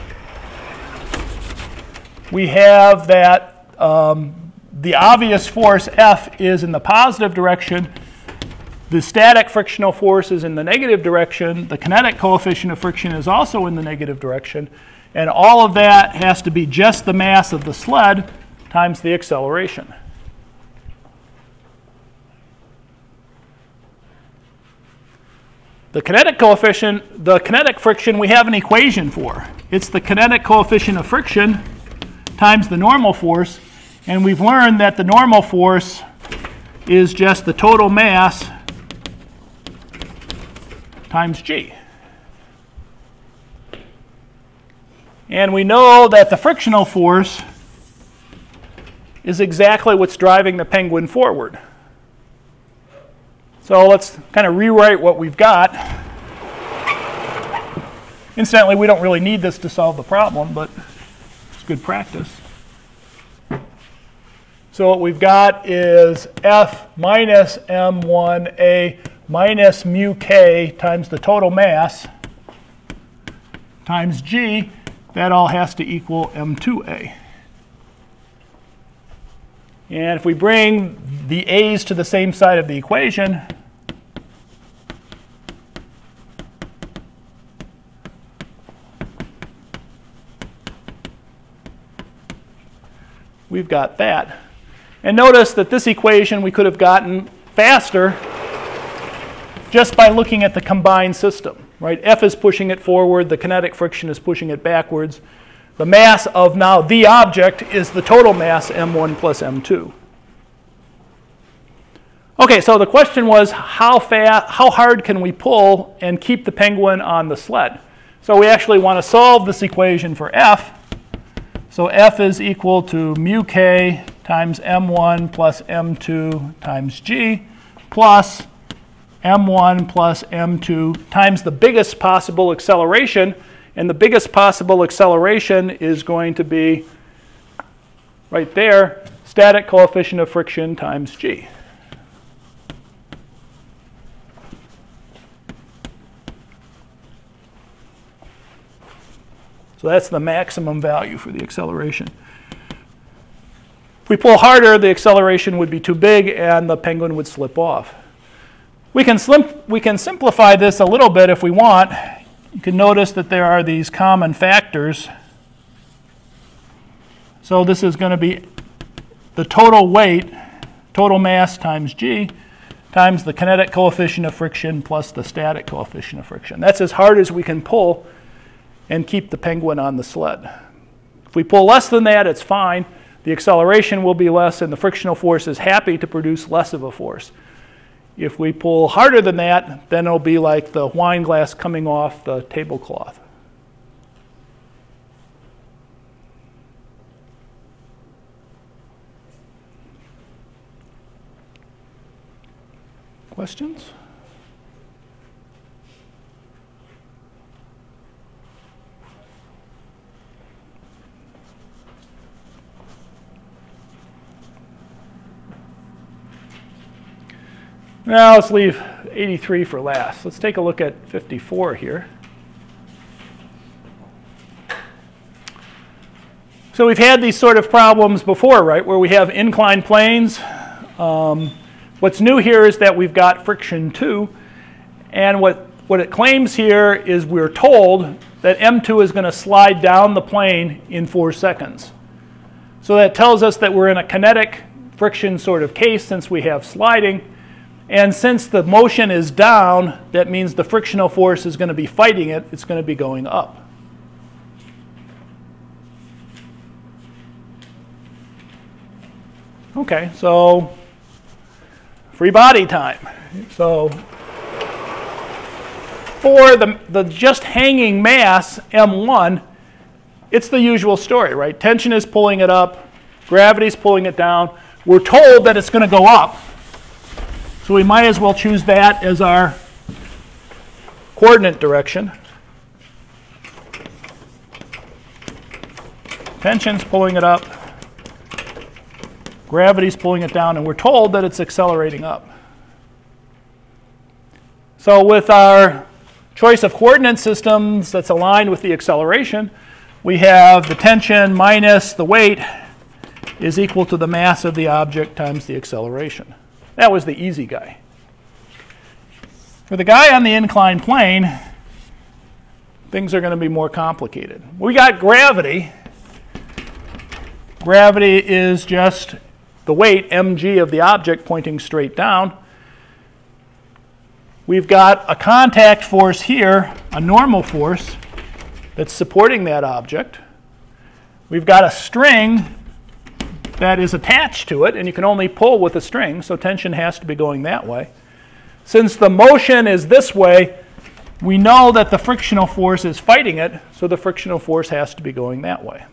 we have that um, the obvious force F is in the positive direction. The static frictional force is in the negative direction. The kinetic coefficient of friction is also in the negative direction. And all of that has to be just the mass of the sled times the acceleration. The kinetic coefficient, the kinetic friction, we have an equation for. It's the kinetic coefficient of friction times the normal force, and we've learned that the normal force is just the total mass times g. And we know that the frictional force is exactly what's driving the penguin forward. So let's kind of rewrite what we've got. Incidentally, we don't really need this to solve the problem, but it's good practice. So what we've got is F minus M one A minus mu k times the total mass times g, that all has to equal m two a. And if we bring the a's to the same side of the equation, we've got that. And notice that this equation we could have gotten faster just by looking at the combined system, right? F is pushing it forward, the kinetic friction is pushing it backwards. The mass of now the object is the total mass m one plus m two. Okay, so the question was how fast, how hard can we pull and keep the penguin on the sled? So we actually want to solve this equation for F. So F is equal to mu k times m one plus m two times g plus m one plus m two times the biggest possible acceleration. And the biggest possible acceleration is going to be right there, static coefficient of friction times g. So that's the maximum value for the acceleration. If we pull harder, the acceleration would be too big and the penguin would slip off. We can, slim, we can simplify this a little bit if we want. You can notice that there are these common factors. So this is going to be the total weight, total mass times g, times the kinetic coefficient of friction plus the static coefficient of friction. That's as hard as we can pull and keep the penguin on the sled. If we pull less than that, it's fine. The acceleration will be less and the frictional force is happy to produce less of a force. If we pull harder than that, then it'll be like the wine glass coming off the tablecloth. Questions? Now let's leave eighty-three for last. Let's take a look at fifty-four here. So we've had these sort of problems before, right, where we have inclined planes. Um, what's new here is that we've got friction two. And what, what it claims here is we're told that m two is going to slide down the plane in four seconds. So that tells us that we're in a kinetic friction sort of case since we have sliding. And since the motion is down, that means the frictional force is going to be fighting it. It's going to be going up. Okay, so free body time. So for the, the just hanging mass, m one, it's the usual story, right? Tension is pulling it up. Gravity is pulling it down. We're told that it's going to go up. So we might as well choose that as our coordinate direction. Tension's pulling it up. Gravity's pulling it down, and we're told that it's accelerating up. So with our choice of coordinate systems that's aligned with the acceleration, we have the tension minus the weight is equal to the mass of the object times the acceleration. That was the easy guy. For the guy on the inclined plane, things are going to be more complicated. We got gravity. Gravity is just the weight, mg, of the object pointing straight down. We've got a contact force here, a normal force, that's supporting that object. We've got a string that is attached to it, and you can only pull with a string, so tension has to be going that way. Since the motion is this way, we know that the frictional force is fighting it, so the frictional force has to be going that way.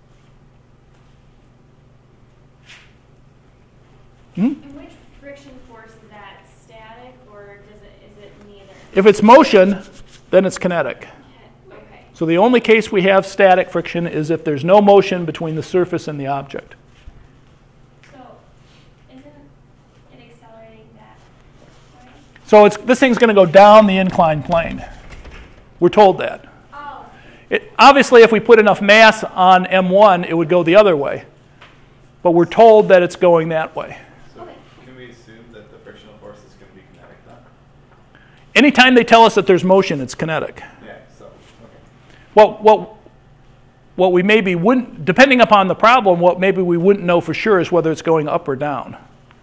Hmm? And which friction force is that? Static, or does it, is it neither? If it's motion, then it's kinetic. Okay. So the only case we have static friction is if there's no motion between the surface and the object. So, isn't it accelerating that way? So it's, this thing's going to go down the inclined plane. We're told that. Oh, It, obviously, if we put enough mass on M one, it would go the other way. But we're told that it's going that way. So Okay. can we assume that the frictional force is going to be kinetic then? Anytime they tell us that there's motion, it's kinetic. Yeah, so, okay. Well, what, what we maybe wouldn't, depending upon the problem, what maybe we wouldn't know for sure is whether it's going up or down.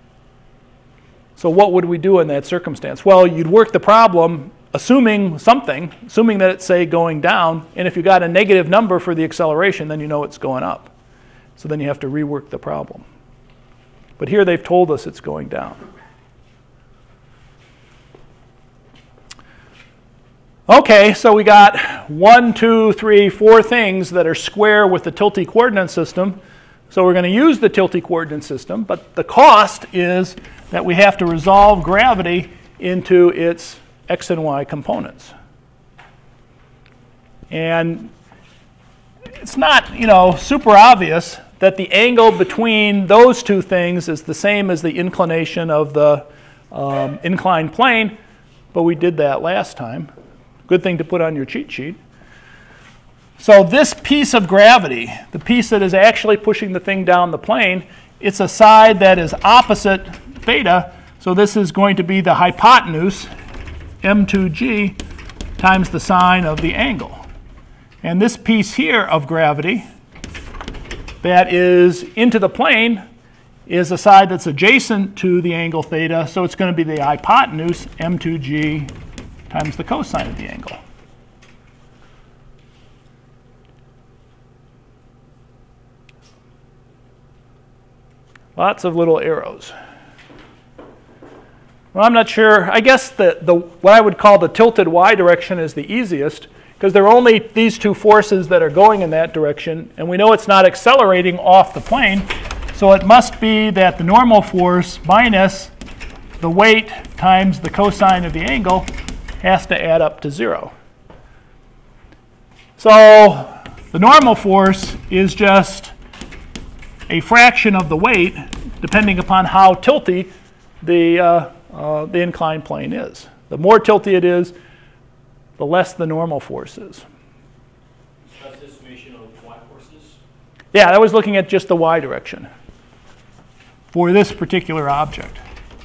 So what would we do in that circumstance? Well, you'd work the problem assuming something, assuming that it's, say, going down, and if you got a negative number for the acceleration, then you know it's going up. So then you have to rework the problem. But here they've told us it's going down. Okay, so we got one, two, three, four things that are square with the tilty coordinate system. So we're going to use the tilty coordinate system, but the cost is that we have to resolve gravity into its x and y components. And it's not, you know, super obvious that the angle between those two things is the same as the inclination of the um, inclined plane, but we did that last time. Good thing to put on your cheat sheet. So this piece of gravity, the piece that is actually pushing the thing down the plane, it's a side that is opposite theta, so this is going to be the hypotenuse, m two g, times the sine of the angle. And this piece here of gravity that is into the plane is a side that's adjacent to the angle theta, so it's going to be the hypotenuse, m two g, times the cosine of the angle. Lots of little arrows. Well, I'm not sure. I guess the, the, what I would call the tilted y direction is the easiest, because there are only these two forces that are going in that direction, and we know it's not accelerating off the plane, so it must be that the normal force minus the weight times the cosine of the angle has to add up to zero. So the normal force is just a fraction of the weight, depending upon how tilty the, uh, uh, the inclined plane is. The more tilty it is, the less the normal force is. That's the summation of y forces? Yeah, I was looking at just the y direction for this particular object.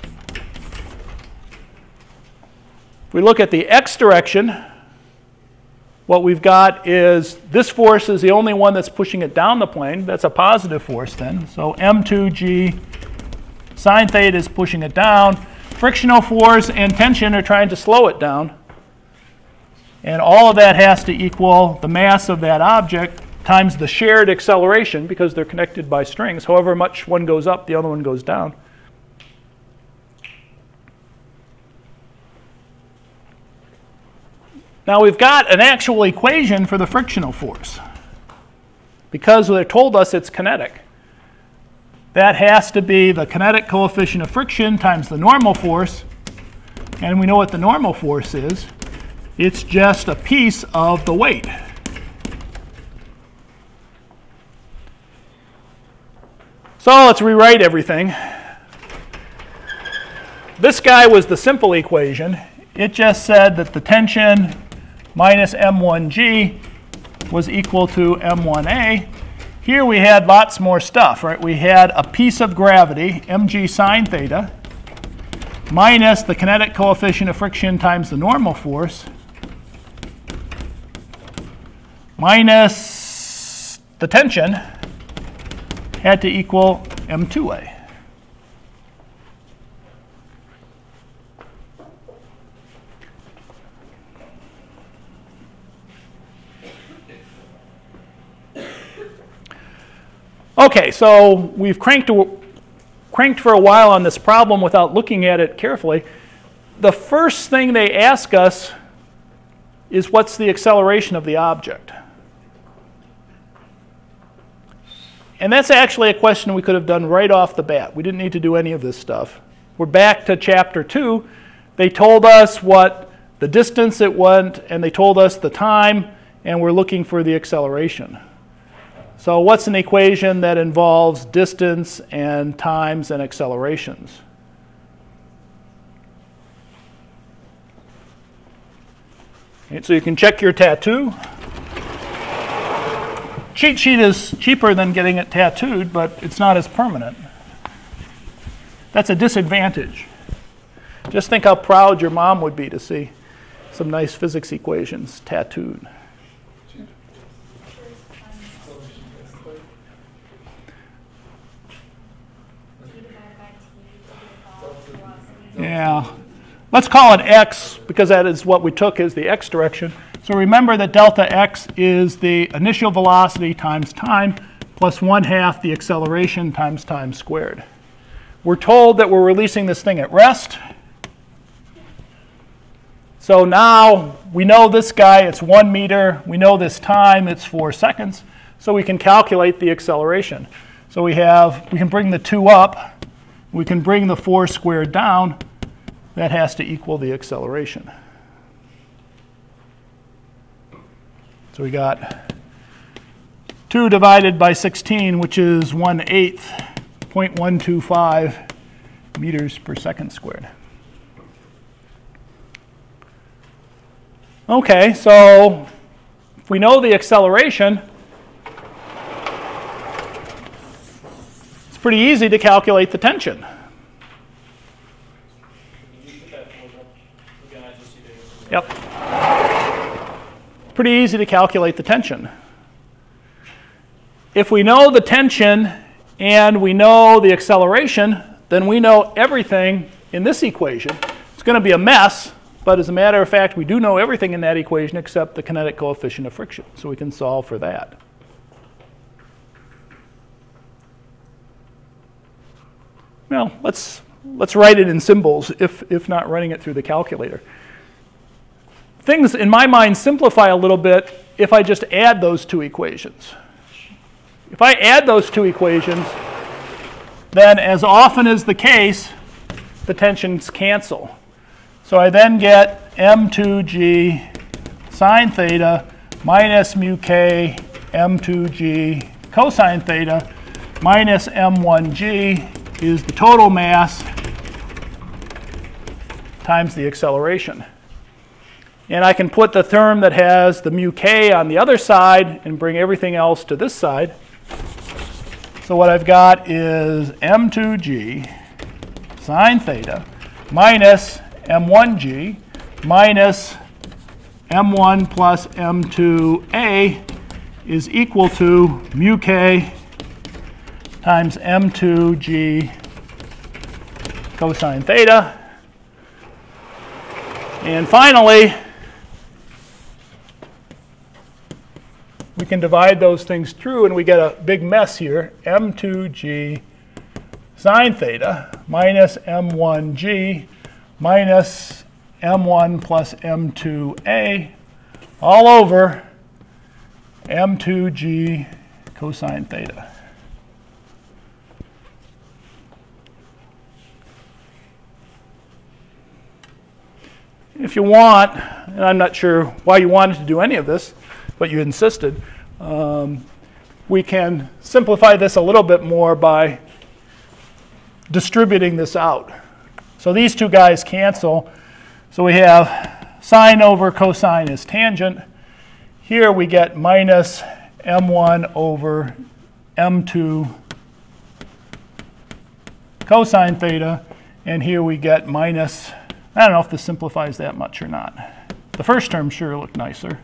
If we look at the x direction, what we've got is this force is the only one that's pushing it down the plane. That's a positive force then. So m two g sine theta is pushing it down. Frictional force and tension are trying to slow it down. And all of that has to equal the mass of that object times the shared acceleration, because they're connected by strings. However much one goes up, the other one goes down. Now we've got an actual equation for the frictional force, because they told us it's kinetic. That has to be the kinetic coefficient of friction times the normal force, and we know what the normal force is. It's just a piece of the weight. So let's rewrite everything. This guy was the simple equation. It just said that the tension minus m one g was equal to m one a. Here we had lots more stuff, right? We had a piece of gravity, mg sine theta, minus the kinetic coefficient of friction times the normal force, minus the tension, had to equal m two a. Okay, so we've cranked, cranked for a while on this problem without looking at it carefully. The first thing they ask us is what's the acceleration of the object? And that's actually a question we could have done right off the bat. We didn't need to do any of this stuff. We're back to chapter two. They told us what the distance it went, and they told us the time, and we're looking for the acceleration. So what's an equation that involves distance and times and accelerations? Right, so you can check your tattoo. Cheat sheet is cheaper than getting it tattooed, but it's not as permanent. That's a disadvantage. Just think how proud your mom would be to see some nice physics equations tattooed. Yeah. Let's call it x because that is what we took as the x direction. So remember that delta x is the initial velocity times time plus one half the acceleration times time squared. We're told that we're releasing this thing at rest. So now we know this guy, it's one meter. We know this time, it's four seconds. So we can calculate the acceleration. So we have, we can bring the two up. We can bring the four squared down. That has to equal the acceleration. So we got two divided by sixteen, which is one eighth, zero point one two five meters per second squared. Okay, so if we know the acceleration, it's pretty easy to calculate the tension. Yep. Pretty easy to calculate the tension. If we know the tension and we know the acceleration, then we know everything in this equation. It's going to be a mess, but as a matter of fact, we do know everything in that equation except the kinetic coefficient of friction, so we can solve for that. Well, let's, let's write it in symbols if, if not running it through the calculator. Things, in my mind, simplify a little bit if I just add those two equations. If I add those two equations, then as often as the case, the tensions cancel. So I then get m two g sine theta minus mu k m two g cosine theta minus m one g is the total mass times the acceleration. And I can put the term that has the mu k on the other side and bring everything else to this side. So what I've got is m two g sine theta minus m one g minus m one plus m two a is equal to mu k times m two g cosine theta. And finally, we can divide those things through and we get a big mess here. m two g sine theta minus m one g minus m one plus m two a all over m two g cosine theta. If you want, and I'm not sure why you wanted to do any of this, but you insisted, um, we can simplify this a little bit more by distributing this out. So these two guys cancel. So we have sine over cosine is tangent. Here we get minus m one over m two cosine theta. And here we get minus, I don't know if this simplifies that much or not. The first term sure looked nicer.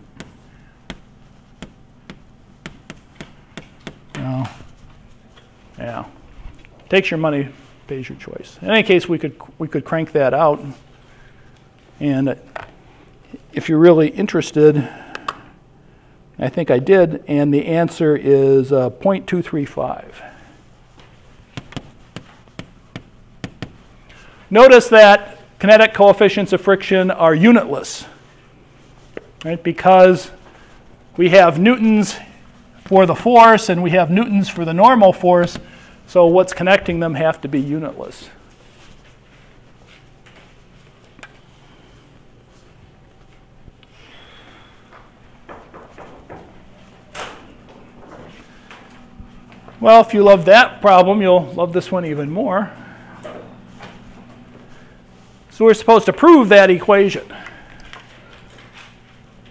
No. Yeah. Takes your money, pays your choice. In any case, we could we could crank that out. And if you're really interested, I think I did, and the answer is uh, zero point two three five. Notice that kinetic coefficients of friction are unitless, right? Because we have newtons for the force and we have newtons for the normal force, so what's connecting them have to be unitless. Well, if you love that problem, you'll love this one even more. So we're supposed to prove that equation.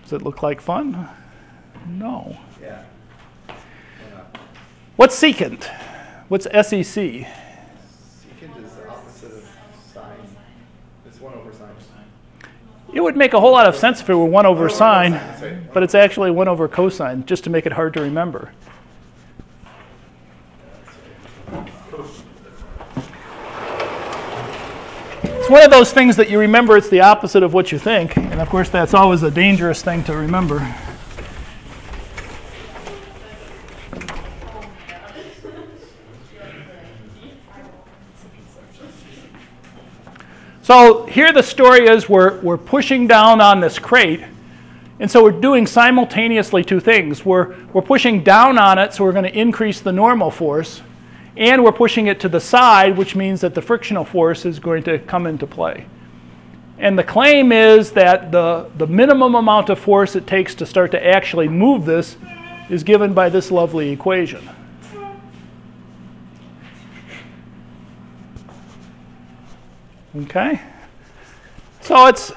Does it look like fun? No. Yeah. Why not? What's secant? What's S E C? Secant is the opposite of sine. It's one over sine. It would make a whole lot of sense if it were one over Oh, sine, that's right. but it's actually one over cosine, just to make it hard to remember. It's one of those things that you remember it's the opposite of what you think, and of course that's always a dangerous thing to remember. So here the story is we're, we're pushing down on this crate, and so we're doing simultaneously two things. We're, we're pushing down on it, so we're going to increase the normal force, and we're pushing it to the side, which means that the frictional force is going to come into play. And the claim is that the, the minimum amount of force it takes to start to actually move this is given by this lovely equation. Okay? So it's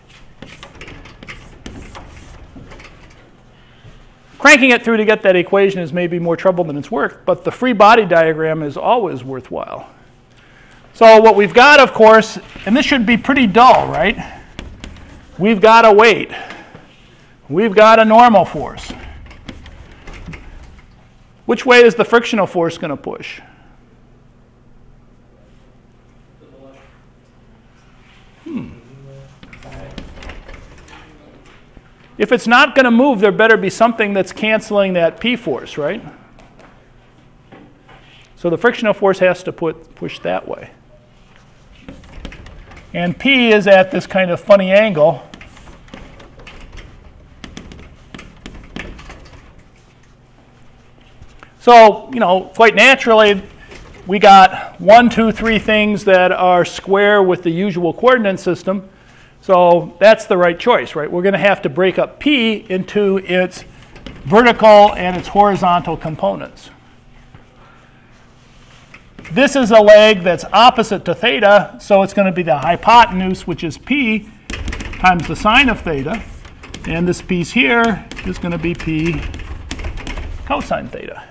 cranking it through to get that equation is maybe more trouble than it's worth, but the free body diagram is always worthwhile. So what we've got, of course, and this should be pretty dull, right? We've got a weight. We've got a normal force. Which way is the frictional force going to push? Hmm. If it's not going to move, there better be something that's canceling that P force, right? So the frictional force has to put, push that way. And P is at this kind of funny angle. So, you know, quite naturally, we got one, two, three things that are square with the usual coordinate system. So that's the right choice, right? We're going to have to break up P into its vertical and its horizontal components. This is a leg that's opposite to theta, so it's going to be the hypotenuse, which is P, times the sine of theta. And this piece here is going to be P cosine theta.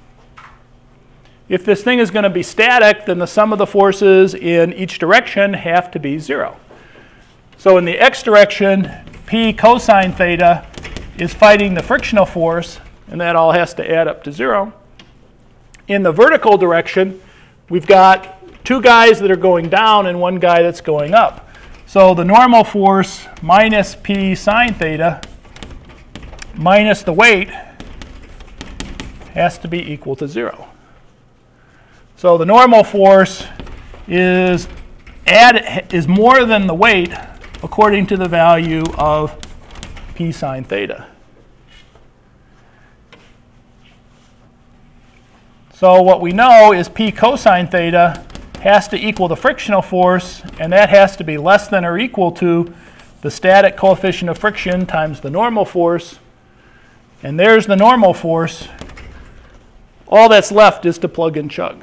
If this thing is going to be static, then the sum of the forces in each direction have to be zero. So in the x direction, P cosine theta is fighting the frictional force, and that all has to add up to zero. In the vertical direction, we've got two guys that are going down and one guy that's going up. So the normal force minus P sine theta minus the weight has to be equal to zero. So the normal force is add is more than the weight according to the value of P sine theta. So what we know is P cosine theta has to equal the frictional force, and that has to be less than or equal to the static coefficient of friction times the normal force. And there's the normal force. All that's left is to plug and chug,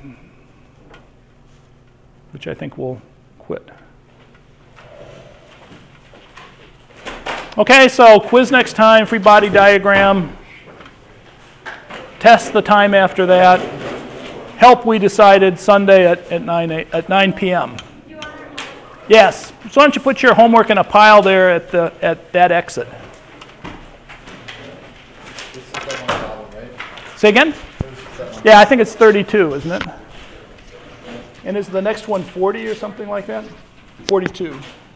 which I think we'll quit. Okay, so quiz next time, free body diagram. Test the time after that. Help, we decided, Sunday at, at, nine, at nine p.m. You want your homework? Yes, so why don't you put your homework in a pile there at, the, at that exit. This is that one problem, right? Say again? This is that one. Yeah, I think it's thirty-two, isn't it? And is the next one forty or something like that? forty-two.